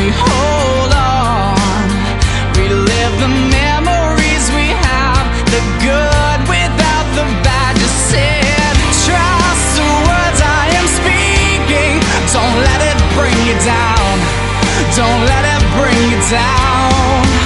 we hold on. Relive the memories we have, the good without the bad. Just said, trust the words I am speaking. Don't let it bring you down. Don't let it bring you down.